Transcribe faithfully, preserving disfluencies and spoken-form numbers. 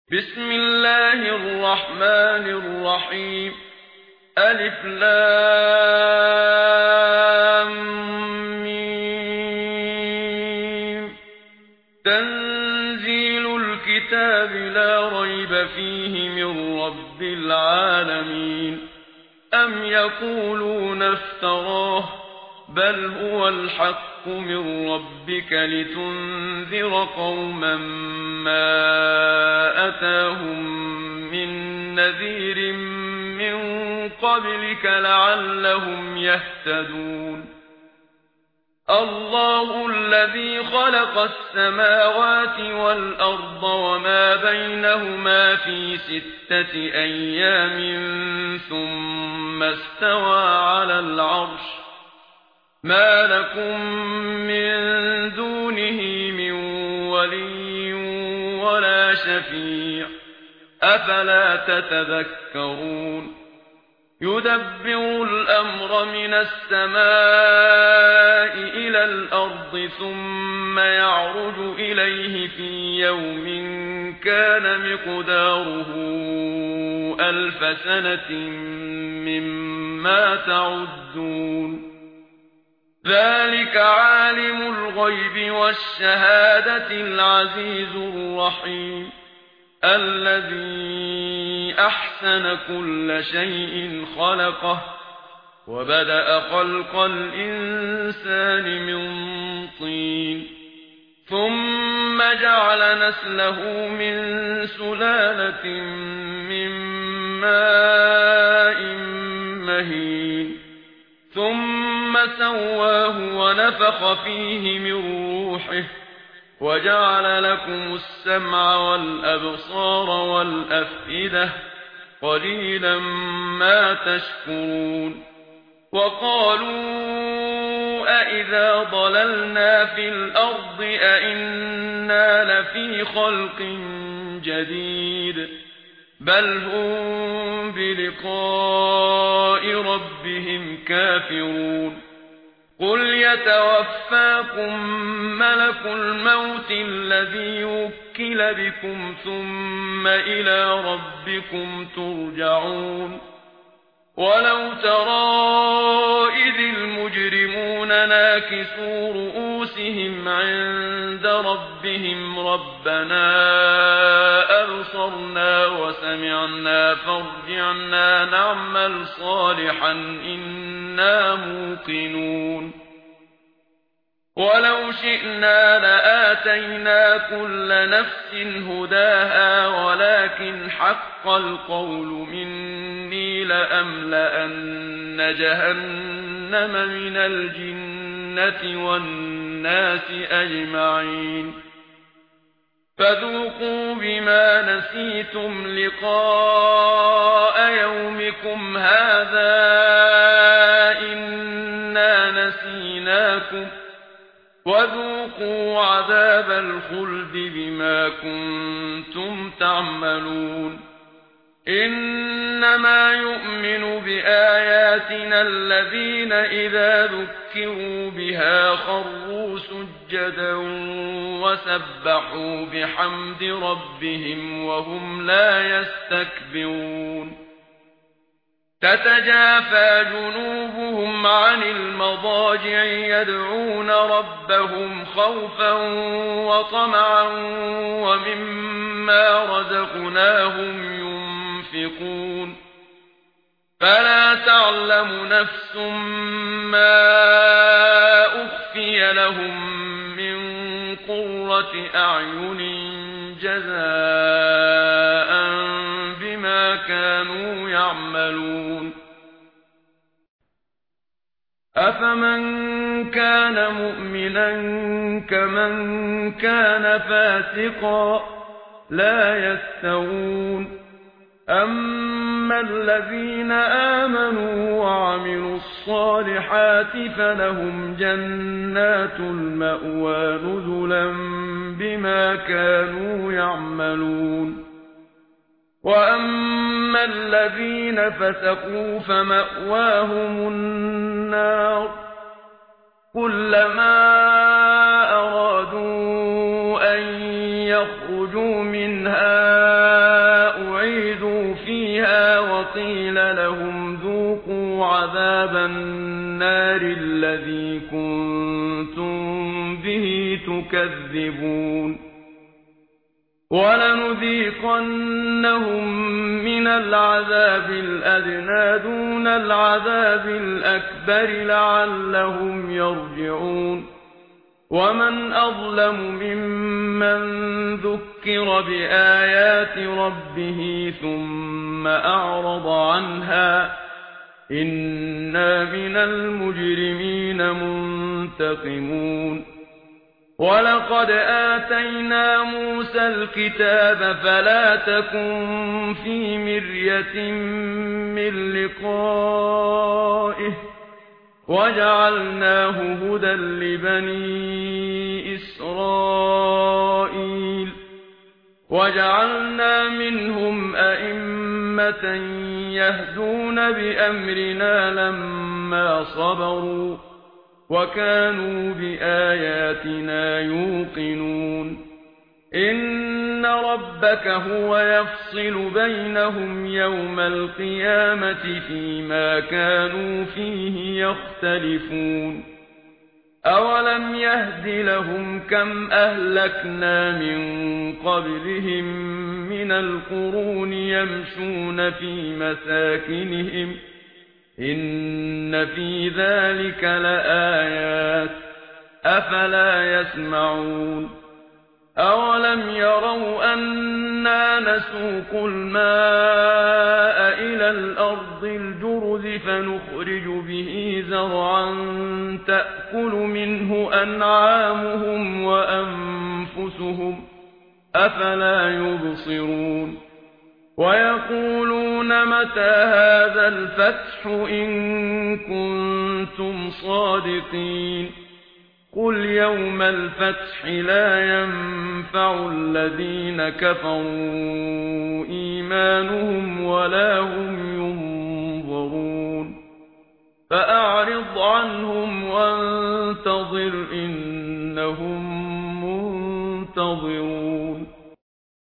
بسم الله الرحمن الرحيم ألف لام ميم تنزيل الكتاب لا ريب فيه من رب العالمين أم يقولون افتراه بل هو الحق من ربك لتنذر قوما ما أتاهم من نذير من قبلك لعلهم يهتدون الله الذي خلق السماوات والأرض وما بينهما في ستة أيام ثم استوى على العرش ما لكم من دونه من ولي ولا شفيع أفلا تتذكرون يدبر الأمر من السماء إلى الأرض ثم يعرج إليه في يوم كان مقداره ألف سنة مما تعدون ذلك عالم الغيب والشهادة العزيز الرحيم الذي أحسن كل شيء خلقه وبدأ خلق الإنسان من طين ثم جعل نسله من سلالة من ماء مهين ثم سواه ونفخ فيه من روحه وجعل لكم السمع والأبصار والأفئدة قليلا ما تشكرون وقالوا أإذا ضللنا في الأرض أإنا لفي خلق جديد بل هم بلقاء ربهم كافرون قل يتوفاكم ملك الموت الذي وكل بكم ثم إلى ربكم ترجعون ولو ترى إذ المجرمون ناكسوا رؤوسهم عند ربهم ربنا أبصرنا وسمعنا فارجعنا نعمل صالحا إنا موقنون ولو شئنا لآتينا كل نفس هداها ولكن حق القول مني لأملأن جهنم من الجنة والناس أجمعين فذوقوا بما نسيتم لقاء يومكم هذا إنا نسيناكم وذوقوا عذاب الخلد بما كنتم تعملون إنما يؤمن بآياتنا الذين إذا ذكروا بها خروا سجدا وسبحوا بحمد ربهم وهم لا يستكبرون تتجافى جنوبهم عن المضاجع يدعون ربهم خوفا وطمعا ومما رزقناهم ينفقون فلا تعلم نفس ما أخفي لهم من قرة أعين جزاء بما كانوا يعملون أفمن كان مؤمنا كمن كان فاسقا لا يستوون أما الذين آمنوا وعملوا الصالحات فلهم جنات المأوى نزلا بما كانوا يعملون وأما الذين فسقوا فمأواهم النار كلما أرادوا أن يخرجوا منها عذاب النار الذي كنتم به تكذبون ولنذيقنهم من العذاب الأدنى دون العذاب الأكبر لعلهم يرجعون ومن أظلم ممن ذكر بآيات ربه ثم أعرض عنها إنا من المجرمين منتقمون ولقد آتينا موسى الكتاب فلا تكن في مرية من لقائه وجعلناه هدى لبني إسرائيل وجعلنا منهم أئمة يهدون بأمرنا لما صبروا وكانوا بآياتنا يوقنون إن ربك هو يفصل بينهم يوم القيامة فيما كانوا فيه يختلفون أولم يهد لهم كم أهلكنا من قبلهم من القرون يمشون في مساكنهم إن في ذلك لآيات أفلا يسمعون أولم يروا أنا نسوق الماء إلى الأرض الجرز فنخرج به زرعا تأكل منه أنعامهم وأنفسهم أفلا يبصرون ويقولون متى هذا الفتح إن كنتم صادقين قل يوم الفتح لا ينفع الذين كفروا إيمانهم ولا هم ينظرون فأعرض عنهم وانتظر إنهم منتظرون